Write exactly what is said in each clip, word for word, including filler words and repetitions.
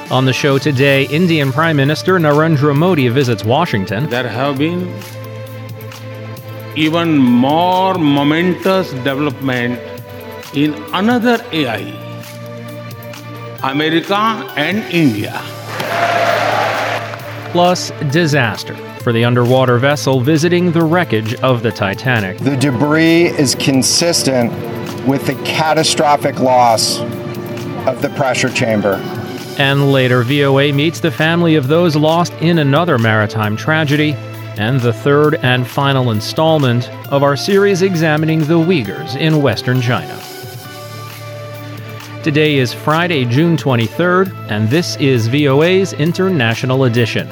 On the show today, Indian Prime Minister Narendra Modi visits Washington. There have been even more momentous development in another A I, America and India. Plus, disaster for the underwater vessel visiting the wreckage of the Titanic. The debris is consistent with the catastrophic loss of the pressure chamber. And later, V O A meets the family of those lost in another maritime tragedy, and the third and final installment of our series examining the Uyghurs in Western China. Today is Friday, June twenty-third, and this is V O A's International Edition.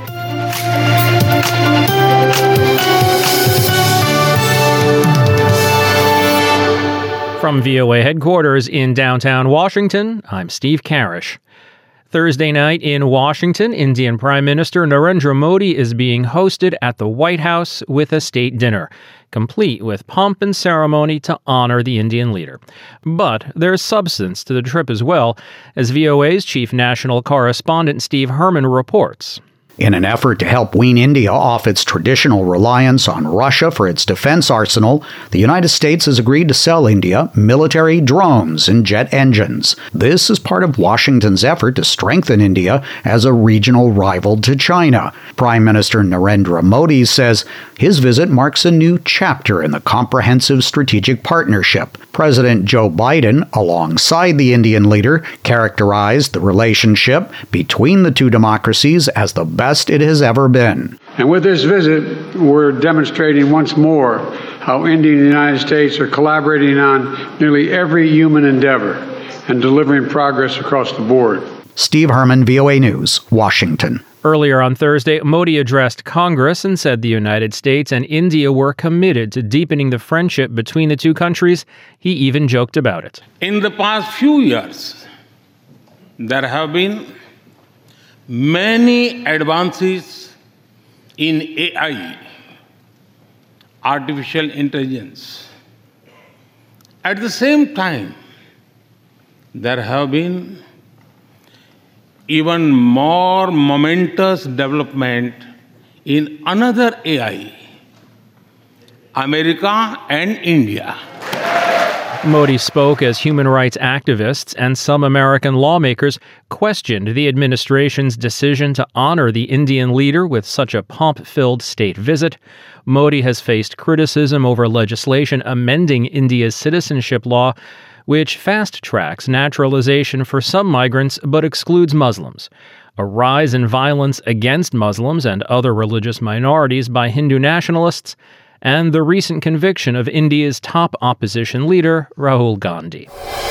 From V O A headquarters in downtown Washington, I'm Steve Karish. Thursday night in Washington, Indian Prime Minister Narendra Modi is being hosted at the White House with a state dinner, complete with pomp and ceremony to honor the Indian leader. But there's substance to the trip as well, as V O A's chief national correspondent Steve Herman reports. In an effort to help wean India off its traditional reliance on Russia for its defense arsenal, the United States has agreed to sell India military drones and jet engines. This is part of Washington's effort to strengthen India as a regional rival to China. Prime Minister Narendra Modi says his visit marks a new chapter in the comprehensive strategic partnership. President Joe Biden, alongside the Indian leader, characterized the relationship between the two democracies as the best it has ever been. And with this visit, we're demonstrating once more how India and the United States are collaborating on nearly every human endeavor and delivering progress across the board. Steve Herman, V O A News, Washington. Earlier on Thursday, Modi addressed Congress and said the United States and India were committed to deepening the friendship between the two countries. He even joked about it. In the past few years, there have been many advances in A I, artificial intelligence. At the same time, there have been even more momentous development in another A I, America and India. Modi spoke as human rights activists and some American lawmakers questioned the administration's decision to honor the Indian leader with such a pomp-filled state visit. Modi has faced criticism over legislation amending India's citizenship law, which fast-tracks naturalization for some migrants but excludes Muslims. A rise in violence against Muslims and other religious minorities by Hindu nationalists, and the recent conviction of India's top opposition leader, Rahul Gandhi.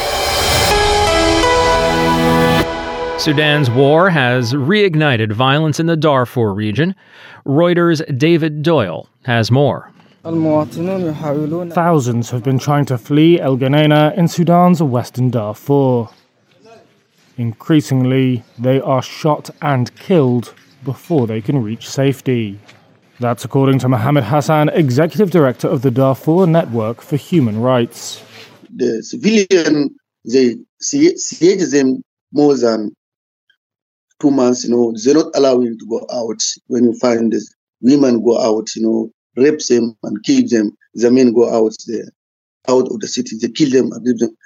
Sudan's war has reignited violence in the Darfur region. Reuters' David Doyle has more. Thousands have been trying to flee El Geneina in Sudan's western Darfur. Increasingly, they are shot and killed before they can reach safety. That's according to Mohammed Hassan, Executive Director of the Darfur Network for Human Rights. The civilian, they siege them more than two months, you know, they're not allowing to go out. When you find this, women go out, you know, rape them and kill them. The men go out there, out of the city, they kill them, abuse them.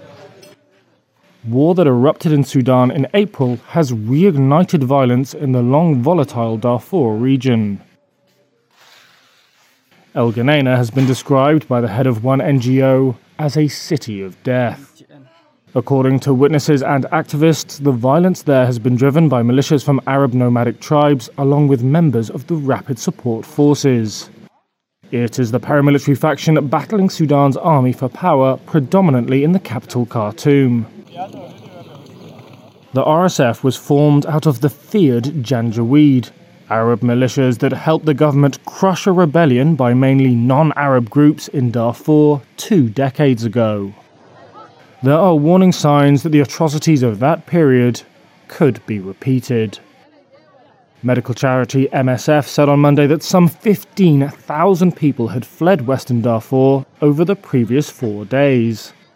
War that erupted in Sudan in April has reignited violence in the long volatile Darfur region. El Geneina has been described by the head of one N G O as a city of death. According to witnesses and activists, the violence there has been driven by militias from Arab nomadic tribes along with members of the Rapid Support Forces. It is the paramilitary faction battling Sudan's army for power, predominantly in the capital Khartoum. The R S F was formed out of the feared Janjaweed, Arab militias that helped the government crush a rebellion by mainly non-Arab groups in Darfur two decades ago. There are warning signs that the atrocities of that period could be repeated. Medical charity M S F said on Monday that some fifteen thousand people had fled Western Darfur over the previous four days.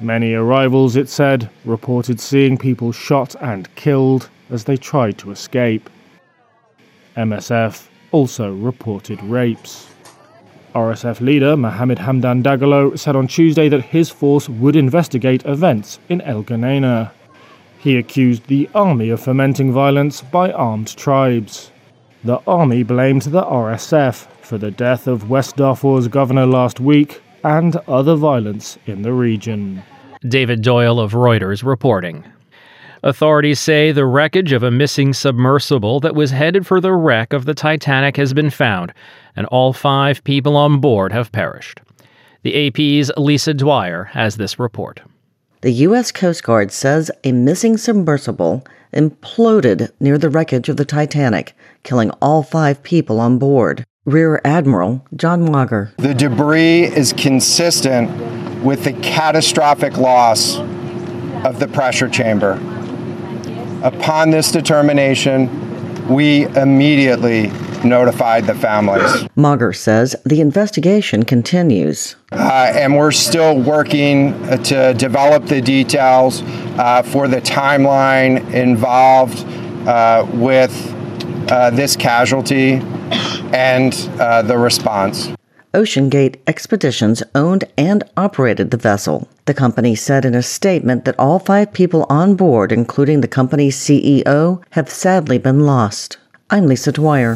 Many arrivals, it said, reported seeing people shot and killed as they tried to escape. M S F also reported rapes. R S F leader Mohammed Hamdan Dagalo said on Tuesday that his force would investigate events in El Geneina. He accused the army of fomenting violence by armed tribes. The army blamed the R S F for the death of West Darfur's governor last week and other violence in the region. David Doyle of Reuters reporting. Authorities say the wreckage of a missing submersible that was headed for the wreck of the Titanic has been found, and all five people on board have perished. The A P's Lisa Dwyer has this report. The U S Coast Guard says a missing submersible imploded near the wreckage of the Titanic, killing all five people on board. Rear Admiral John Wager. The debris is consistent with the catastrophic loss of the pressure chamber. Upon this determination, we immediately notified the families. Mager says the investigation continues. Uh, and we're still working to develop the details uh, for the timeline involved uh, with uh, this casualty and uh, the response. OceanGate Expeditions owned and operated the vessel. The company said in a statement that all five people on board, including the company's C E O, have sadly been lost. I'm Lisa Dwyer.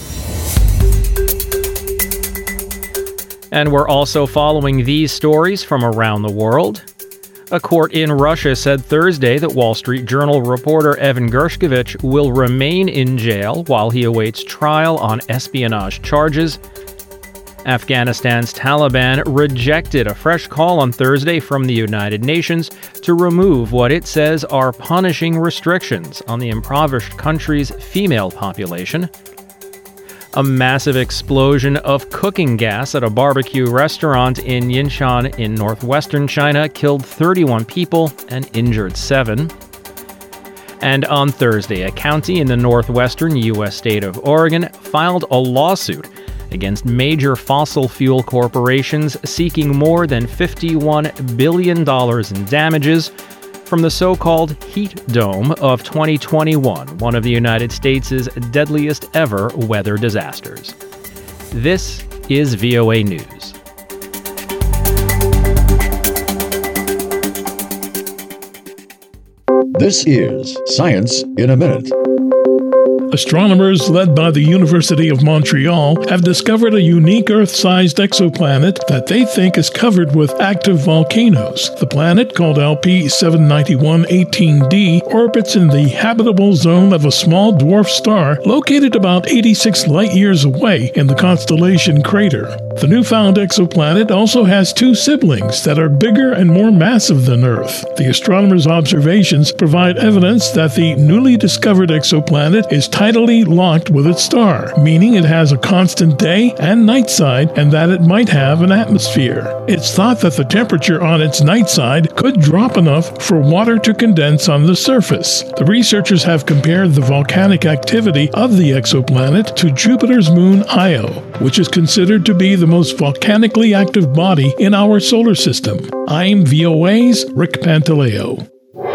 And we're also following these stories from around the world. A court in Russia said Thursday that Wall Street Journal reporter Evan Gershkovich will remain in jail while he awaits trial on espionage charges. Afghanistan's Taliban rejected a fresh call on Thursday from the United Nations to remove what it says are punishing restrictions on the impoverished country's female population. A massive explosion of cooking gas at a barbecue restaurant in Yinshan in northwestern China killed thirty-one people and injured seven. And on Thursday, a county in the northwestern U S state of Oregon filed a lawsuit against major fossil fuel corporations seeking more than fifty-one billion dollars in damages from the so-called heat dome of twenty twenty-one, one of the United States' deadliest ever weather disasters. This is V O A News. This is Science in a Minute. Astronomers led by the University of Montreal have discovered a unique Earth-sized exoplanet that they think is covered with active volcanoes. The planet, called L P seven ninety-one eighteen d, orbits in the habitable zone of a small dwarf star located about eighty-six light-years away in the constellation Crater. The newfound exoplanet also has two siblings that are bigger and more massive than Earth. The astronomers' observations provide evidence that the newly discovered exoplanet is tidally locked with its star, meaning it has a constant day and night side and that it might have an atmosphere. It's thought that the temperature on its night side could drop enough for water to condense on the surface. The researchers have compared the volcanic activity of the exoplanet to Jupiter's moon Io, which is considered to be the most volcanically active body in our solar system. I'm V O A's Rick Pantaleo.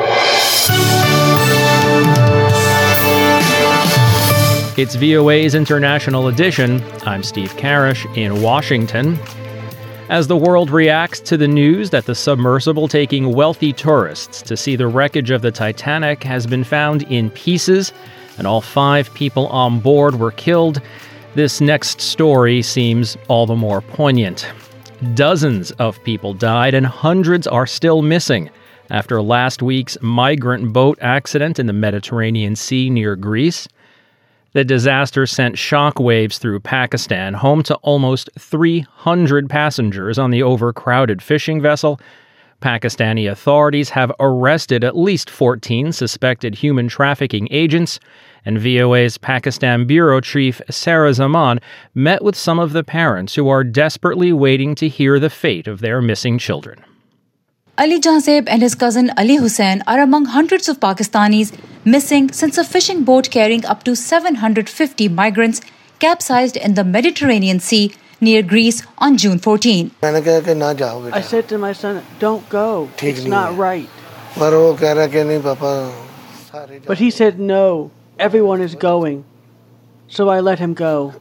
It's V O A's International Edition. I'm Steve Karish in Washington. As the world reacts to the news that the submersible taking wealthy tourists to see the wreckage of the Titanic has been found in pieces, and all five people on board were killed, this next story seems all the more poignant. Dozens of people died and hundreds are still missing after last week's migrant boat accident in the Mediterranean Sea near Greece. The disaster sent shockwaves through Pakistan, home to almost three hundred passengers on the overcrowded fishing vessel. Pakistani authorities have arrested at least fourteen suspected human trafficking agents, and V O A's Pakistan bureau chief Sarah Zaman met with some of the parents who are desperately waiting to hear the fate of their missing children. Ali Jazeb and his cousin Ali Hussain are among hundreds of Pakistanis missing since a fishing boat carrying up to seven hundred fifty migrants capsized in the Mediterranean Sea near Greece on June fourteenth. I said to my son, don't go. It's not right. But he said, no, everyone is going. So I let him go.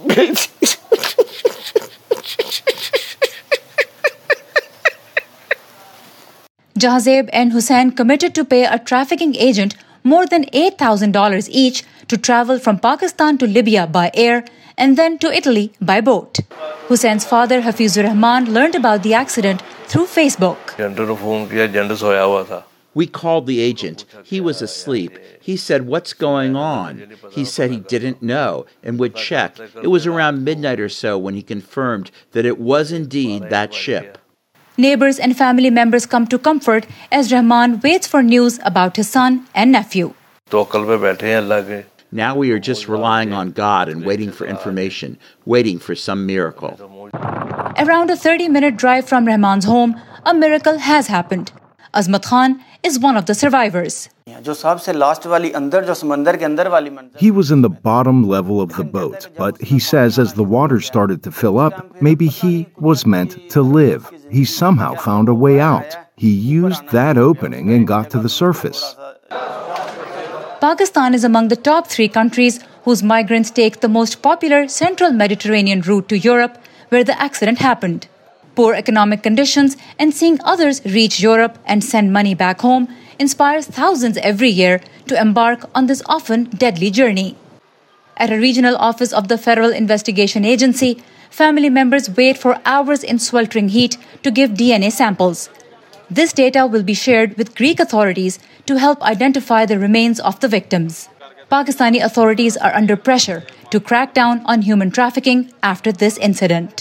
Jahzeb and Hussain committed to pay a trafficking agent more than eight thousand dollars each to travel from Pakistan to Libya by air and then to Italy by boat. Hussein's father, Hafizur Rahman, learned about the accident through Facebook. We called the agent. He was asleep. He said, "What's going on?" He said he didn't know and would check. It was around midnight or so when he confirmed that it was indeed that ship. Neighbors and family members come to comfort as Rahman waits for news about his son and nephew. Now we are just relying on God and waiting for information, waiting for some miracle. Around a thirty-minute drive from Rahman's home, a miracle has happened. Azmat Khan is one of the survivors. He was in the bottom level of the boat, but he says as the water started to fill up, maybe he was meant to live. He somehow found a way out. He used that opening and got to the surface. Pakistan is among the top three countries whose migrants take the most popular central Mediterranean route to Europe, where the accident happened. Poor economic conditions and seeing others reach Europe and send money back home inspires thousands every year to embark on this often deadly journey. At a regional office of the Federal Investigation Agency, family members wait for hours in sweltering heat to give D N A samples. This data will be shared with Greek authorities to help identify the remains of the victims. Pakistani authorities are under pressure to crack down on human trafficking after this incident.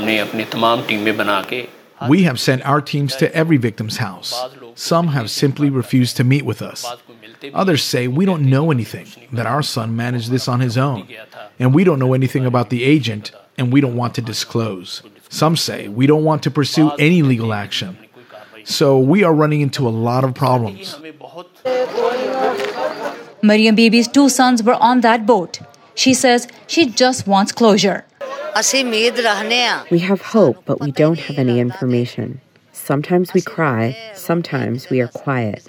We have sent our teams to every victim's house. Some have simply refused to meet with us. Others say we don't know anything, that our son managed this on his own, and we don't know anything about the agent, and we don't want to disclose. Some say we don't want to pursue any legal action. So we are running into a lot of problems. Mariam Bibi's two sons were on that boat. She says she just wants closure. We have hope, but we don't have any information. Sometimes we cry, sometimes we are quiet.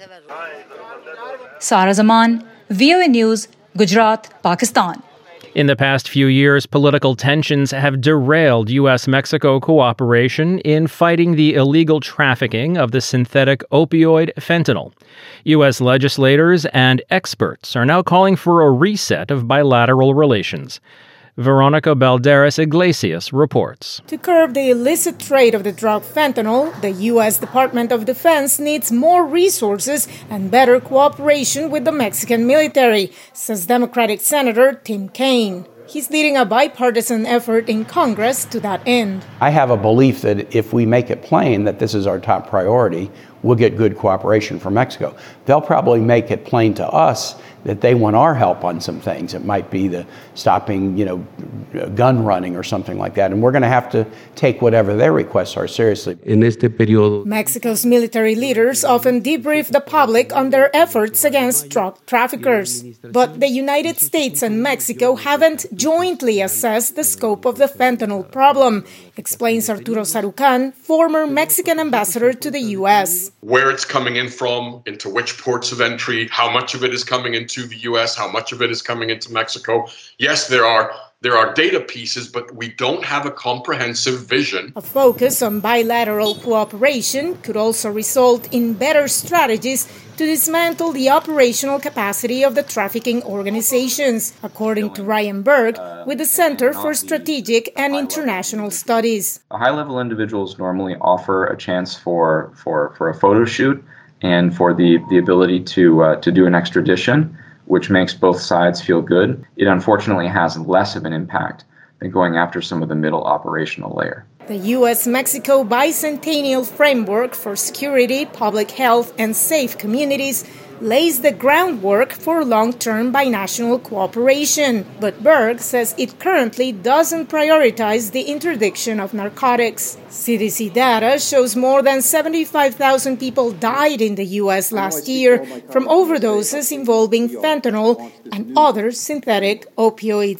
Sara Zaman, V O A News, Gujarat, Pakistan. In the past few years, political tensions have derailed U S Mexico cooperation in fighting the illegal trafficking of the synthetic opioid fentanyl. U S legislators and experts are now calling for a reset of bilateral relations. Veronica Balderas Iglesias reports. To curb the illicit trade of the drug fentanyl, the U S Department of Defense needs more resources and better cooperation with the Mexican military, says Democratic Senator Tim Kaine. He's leading a bipartisan effort in Congress to that end. I have a belief that if we make it plain that this is our top priority, we'll get good cooperation from Mexico. They'll probably make it plain to us that they want our help on some things. It might be the stopping, you know, gun running or something like that. And we're going to have to take whatever their requests are seriously. In este periodo, Mexico's military leaders often debrief the public on their efforts against drug traffickers. But the United States and Mexico haven't jointly assessed the scope of the fentanyl problem, explains Arturo Sarucan, former Mexican ambassador to the U S. Where it's coming in from, into which ports of entry, how much of it is coming into to the U S, how much of it is coming into Mexico. Yes, there are there are data pieces, but we don't have a comprehensive vision. A focus on bilateral cooperation could also result in better strategies to dismantle the operational capacity of the trafficking organizations, according to Ryan Berg with the Center for Strategic and International Studies. High-level individuals normally offer a chance for for, for a photo shoot and for the, the ability to uh, to do an extradition, which makes both sides feel good. It unfortunately has less of an impact than going after some of the middle operational layer. The U S Mexico Bicentennial Framework for Security, Public Health, and Safe Communities lays the groundwork for long-term binational cooperation. But Berg says it currently doesn't prioritize the interdiction of narcotics. C D C data shows more than seventy-five thousand people died in the U S last year from overdoses involving fentanyl and other synthetic opioids.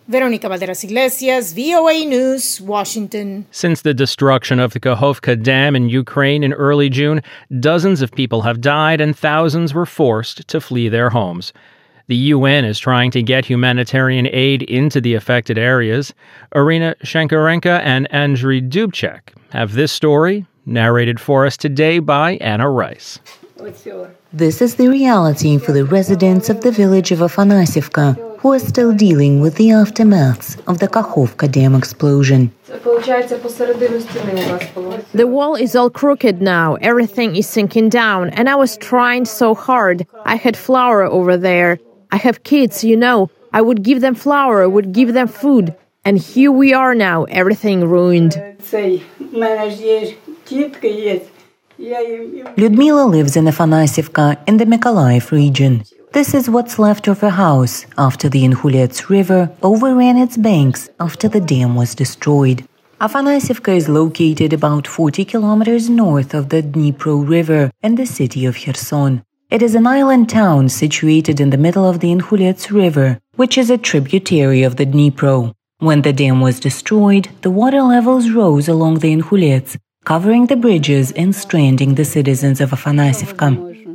Veronica Valderas Iglesias, V O A News, Washington. Since the destruction of the Kakhovka Dam in Ukraine in early June, dozens of people have died and thousands were forced to flee their homes. The U N is trying to get humanitarian aid into the affected areas. Irina Shenkarenko and Andriy Dubček have this story narrated for us today by Anna Rice. This is the reality for the residents of the village of Afanasivka, who are still dealing with the aftermaths of the Kakhovka Dam explosion. The wall is all crooked now, everything is sinking down, and I was trying so hard. I had flour over there. I have kids, you know. I would give them flour, I would give them food. And here we are now, everything ruined. Lyudmila lives in Afanasivka in the Mykolaiv region. This is what's left of her house after the Inhulets River overran its banks after the dam was destroyed. Afanasivka is located about forty kilometers north of the Dnipro River and the city of Kherson. It is an island town situated in the middle of the Inhulets River, which is a tributary of the Dnipro. When the dam was destroyed, the water levels rose along the Inhulets, covering the bridges and stranding the citizens of Afanasivka.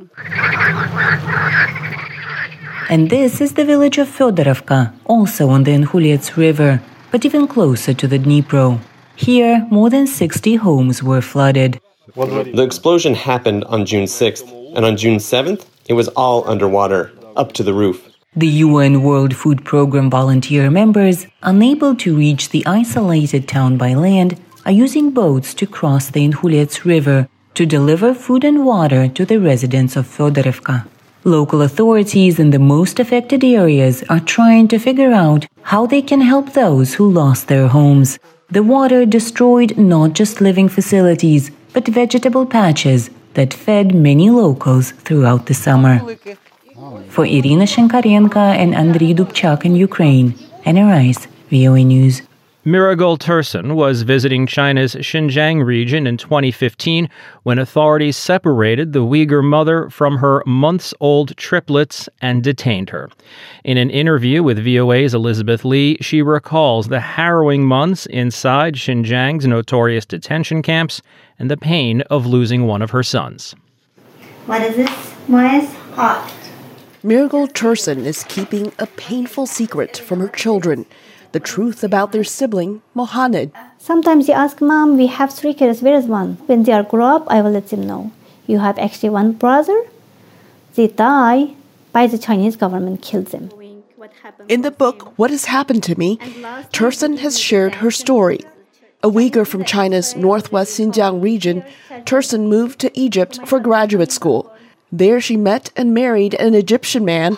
And this is the village of Fedorovka, also on the Inhulets River, but even closer to the Dnipro. Here, more than sixty homes were flooded. The explosion happened on June sixth, and on June seventh, it was all underwater, up to the roof. The U N World Food Programme volunteer members, unable to reach the isolated town by land, are using boats to cross the Inhulets River to deliver food and water to the residents of Fedorovka. Local authorities in the most affected areas are trying to figure out how they can help those who lost their homes. The water destroyed not just living facilities, but vegetable patches that fed many locals throughout the summer. For Irina Shenkarenko and Andriy Dubček in Ukraine, Anna Rice, V O A News. Miragul Tursun was visiting China's Xinjiang region in twenty fifteen when authorities separated the Uyghur mother from her months-old triplets and detained her. In an interview with V O A's Elizabeth Lee, she recalls the harrowing months inside Xinjiang's notorious detention camps and the pain of losing one of her sons. What is this? Why is hot? Miragul Tursun is keeping a painful secret from her children. The truth about their sibling, Mohamed. Sometimes you ask, Mom, we have three kids, where is one? When they are grow up, I will let them know. You have actually one brother. They die by the Chinese government, killed them. In the book, What Has Happened to Me, Tursun has shared her story. A Uyghur from China's northwest Xinjiang region, Tursun moved to Egypt for graduate school. There she met and married an Egyptian man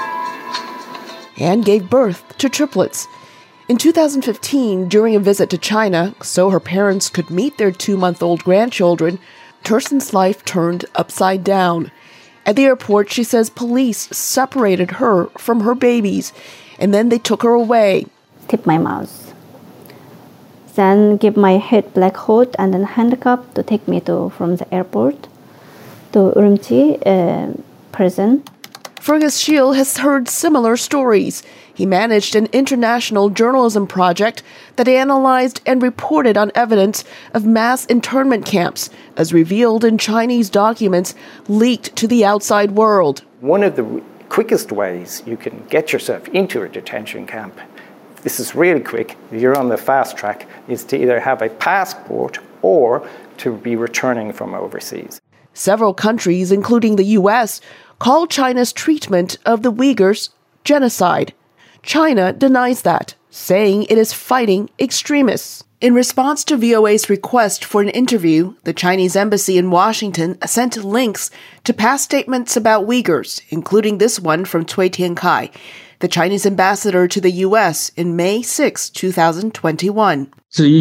and gave birth to triplets. In two thousand fifteen, during a visit to China, so her parents could meet their two-month-old grandchildren, Tursun's life turned upside down. At the airport, she says police separated her from her babies, and then they took her away. Tip my mouth. Then give my head black hood and then handcuff to take me to from the airport to Urumqi uh, prison. Fergus Shiel has heard similar stories. He managed an international journalism project that analyzed and reported on evidence of mass internment camps, as revealed in Chinese documents leaked to the outside world. One of the quickest ways you can get yourself into a detention camp, this is really quick, you're on the fast track, is to either have a passport or to be returning from overseas. Several countries, including the U S, call China's treatment of the Uyghurs genocide. China denies that, saying it is fighting extremists. In response to V O A's request for an interview, the Chinese embassy in Washington sent links to past statements about Uyghurs, including this one from Cui Tiankai, the Chinese ambassador to the U S in May sixth, twenty twenty-one.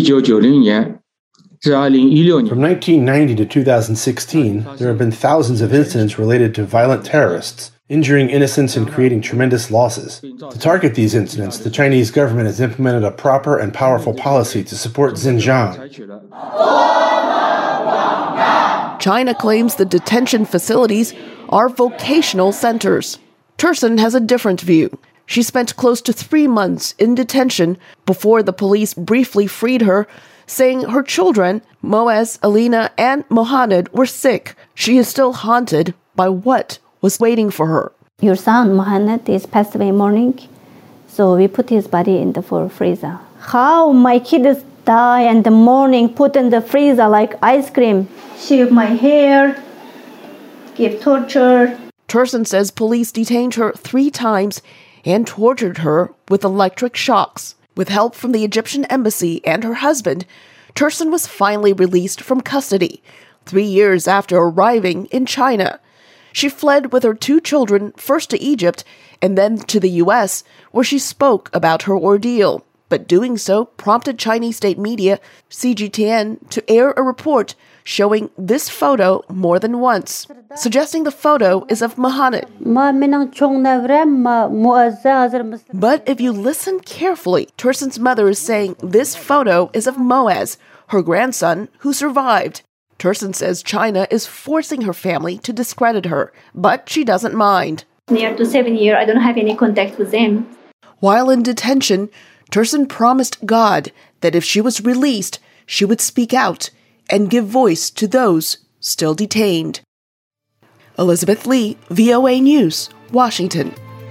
From nineteen ninety to two thousand sixteen, there have been thousands of incidents related to violent terrorists, injuring innocents and creating tremendous losses. To target these incidents, the Chinese government has implemented a proper and powerful policy to support Xinjiang. China claims the detention facilities are vocational centers. Tursun has a different view. She spent close to three months in detention before the police briefly freed her, saying her children, Moaz, Alina, and Mohamed, were sick. She is still haunted by what was waiting for her. Your son, Mohamed, is passed away morning, so we put his body in the freezer. How my kids die in the morning, put in the freezer like ice cream. Shave my hair, give torture. Tursun says police detained her three times and tortured her with electric shocks. With help from the Egyptian embassy and her husband, Tursun was finally released from custody, three years after arriving in China. She fled with her two children first to Egypt and then to the U S, where she spoke about her ordeal. But doing so prompted Chinese state media, C G T N, to air a report showing this photo more than once, suggesting the photo is of Mohamed. But if you listen carefully, Tursun's mother is saying this photo is of Moaz, her grandson, who survived. Tursun says China is forcing her family to discredit her, but she doesn't mind. Near to seven years, I don't have any contact with them. While in detention, Tursun promised God that if she was released, she would speak out and give voice to those still detained. Elizabeth Lee, V O A News, Washington.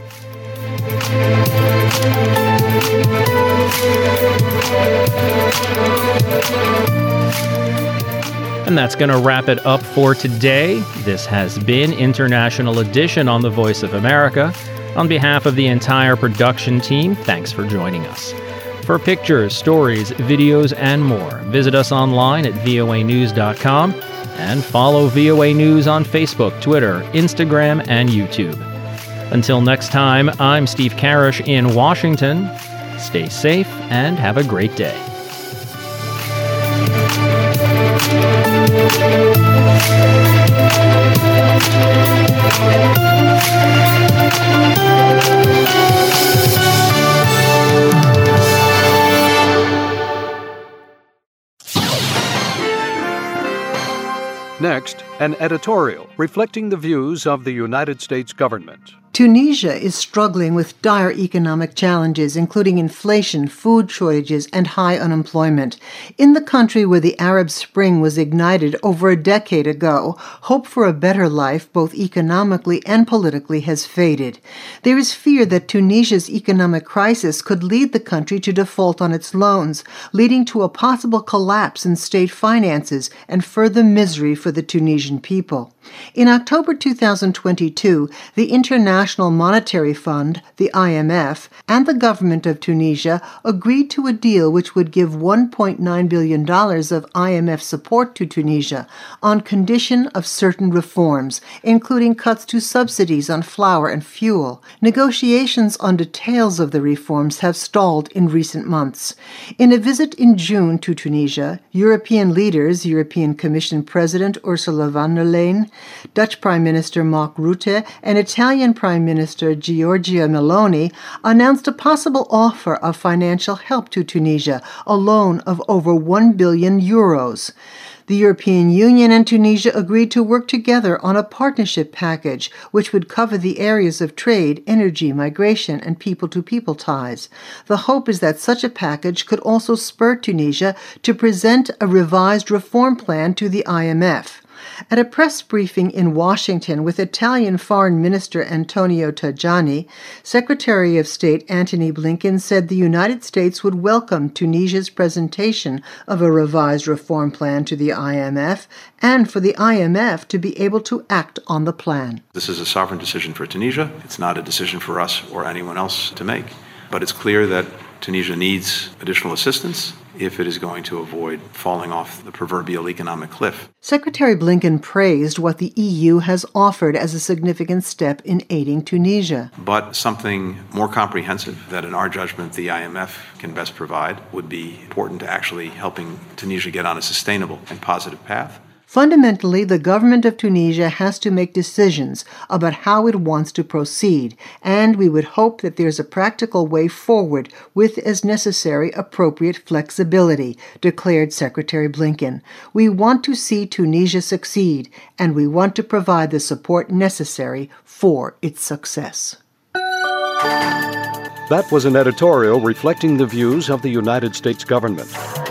And that's going to wrap it up for today. This has been International Edition on the Voice of America. On behalf of the entire production team, thanks for joining us. For pictures, stories, videos, and more, visit us online at voa news dot com and follow V O A News on Facebook, Twitter, Instagram, and YouTube. Until next time, I'm Steve Karish in Washington. Stay safe and have a great day. Next, an editorial reflecting the views of the United States government. Tunisia is struggling with dire economic challenges, including inflation, food shortages, and high unemployment. In the country where the Arab Spring was ignited over a decade ago, hope for a better life, both economically and politically, has faded. There is fear that Tunisia's economic crisis could lead the country to default on its loans, leading to a possible collapse in state finances and further misery for the Tunisian people. In October two thousand twenty-two, the International Monetary Fund, the I M F, and the government of Tunisia agreed to a deal which would give one point nine billion dollars of I M F support to Tunisia on condition of certain reforms, including cuts to subsidies on flour and fuel. Negotiations on details of the reforms have stalled in recent months. In a visit in June to Tunisia, European leaders, European Commission President Ursula von der Leyen, Dutch Prime Minister Mark Rutte, and Italian Prime Minister Giorgia Meloni announced a possible offer of financial help to Tunisia, a loan of over one billion euros. The European Union and Tunisia agreed to work together on a partnership package which would cover the areas of trade, energy, migration, and people-to-people ties. The hope is that such a package could also spur Tunisia to present a revised reform plan to the I M F. At a press briefing in Washington with Italian Foreign Minister Antonio Tajani, Secretary of State Antony Blinken said the United States would welcome Tunisia's presentation of a revised reform plan to the I M F and for the I M F to be able to act on the plan. This is a sovereign decision for Tunisia. It's not a decision for us or anyone else to make. But it's clear that Tunisia needs additional assistance if it is going to avoid falling off the proverbial economic cliff. Secretary Blinken praised what the E U has offered as a significant step in aiding Tunisia. But something more comprehensive that, in our judgment, the I M F can best provide would be important to actually helping Tunisia get on a sustainable and positive path. Fundamentally, the government of Tunisia has to make decisions about how it wants to proceed, and we would hope that there's a practical way forward with, as necessary, appropriate flexibility, declared Secretary Blinken. We want to see Tunisia succeed, and we want to provide the support necessary for its success. That was an editorial reflecting the views of the United States government.